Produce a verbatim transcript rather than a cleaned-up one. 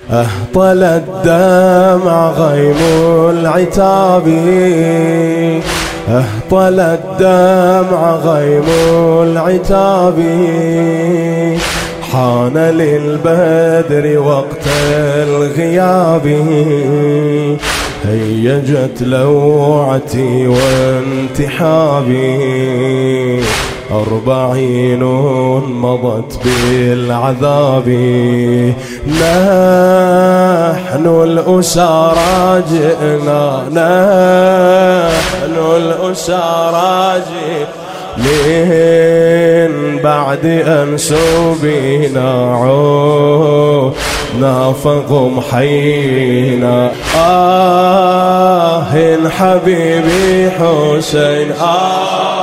أهطل الدمع غيم العتاب، أهطل الدمع غيم العتاب، حان للبدر وقت الغياب، هيجت لوعتي وانتحابي، أربعين مضت بالعذاب، نحن الأسارى جئنا، نحن الأسارى جئنا من بعد أن سبينا، عودنا فقم حينا. آه حبيبي حسين، آه